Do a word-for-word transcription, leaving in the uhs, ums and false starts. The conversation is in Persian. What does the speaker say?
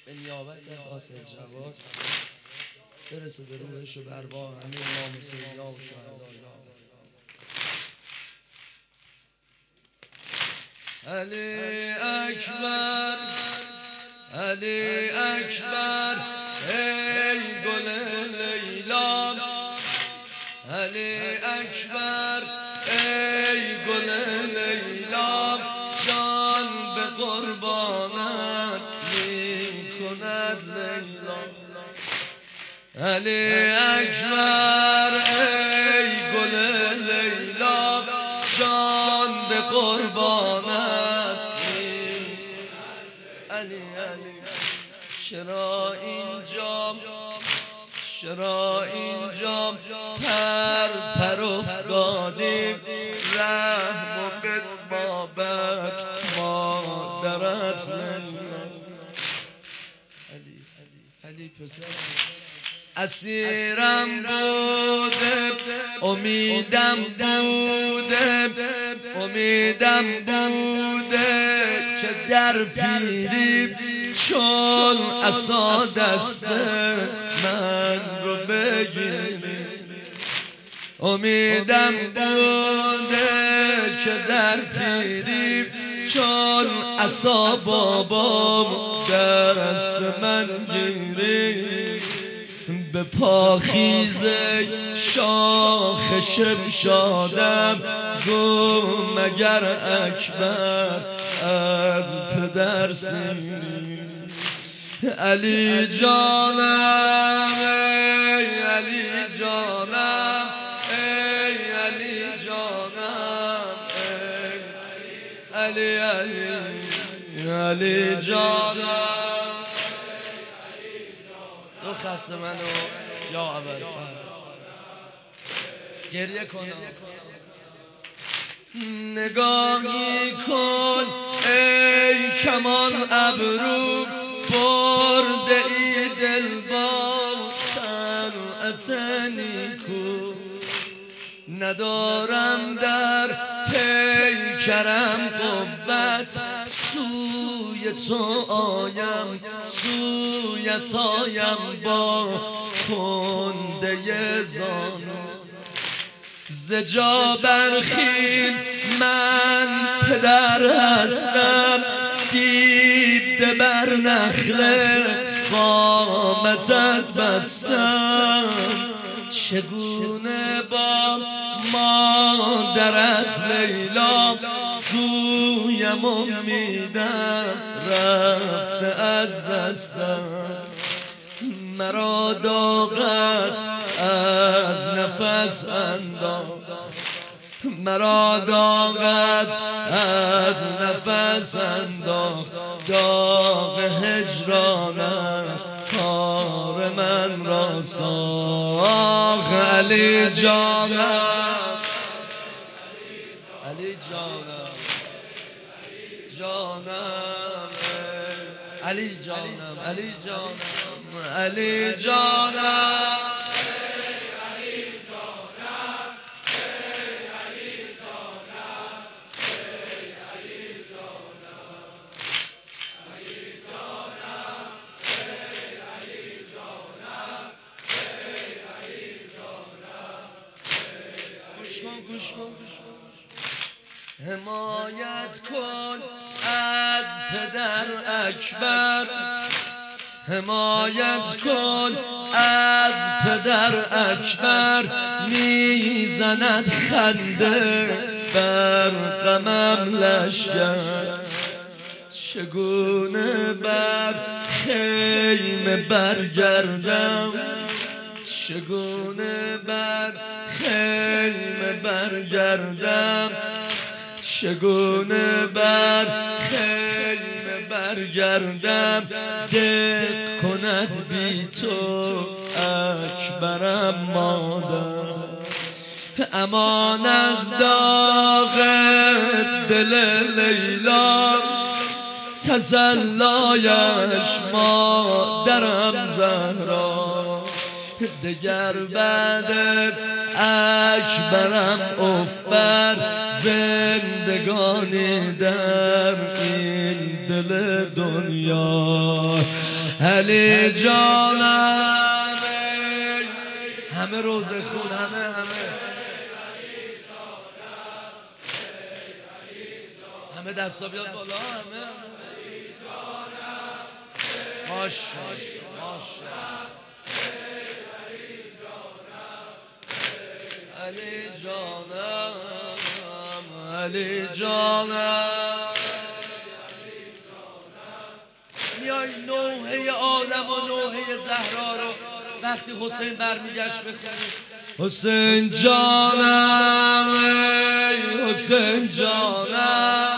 به نیابت از حاصل جواد برسه به روحش و بروا همه امام سیدیا و شهدا. علی اکبر علی اکبر ای گل لیلا، علی اکبر ای گل لیلا، جان به قربانت می کند لیلا. علی اکبر ای گل لیلا، جان به قربانت می. علی علی چرا اینجا چرا اینجا پر پر افتادیم، رحم و بد بابک مادرت لیلا. علی علی پسر اسیرم بوده امیدم بوده امیدم بوده که در پیری چون عصا دست من رو بگیری. امیدم بوده که در پیری چون عصا بابام دست من گیری. به پاخیزه شاخ شمشادم گو مگر اکبر از پدر سیری. علی جانم ای علی جانم ای علی جانم ای علی علی علی جانم. دو خط منو یا ابوالفضل گریه کنم. نگاهی کن ای کمان ابرو، برده ای دل با صنعت نیکو. ندارم در پیکرم قوت، سوی تو آیم سویت آیم با کنده زانو. زجا برخیز من پدر هستم، دیده بر نخل قامتت بستم. چگونه با مادرت لیلا گویم امیدم رفته از دستم. مرا داغت از نفس انداخت، مرا داغت از نفس انداخت. داغ هجرانت کار من را ساخت. علی جانم علی جانم جانم علی جانم علی جانم علی جانم. گوش کن گوش کن. حمایت کن از پدر اکبر، حمایت کن از پدر اکبر. میزند خنده بر غمم لشگر، چگونه بر خیمه برگردم، چگونه بر خیمه برگردم، چگونه بر خیمه برگردم. دق کند بی تو اکبرم مادر. امان از داغ دل لیلا، تسلایش مادرم زهرا. دگر بعد اکبرم افبر، زندگانی در این دل دنیا. علی جانم همه روزه خون همه همه همه دستا بیاد بالا همه ماشاءالله ماشاءالله علی جانم علی جانم میای نوحه آدم و نوحه زهرا رو وقتی حسین برمیگشت بخونید حسین جانم ای حسین جانم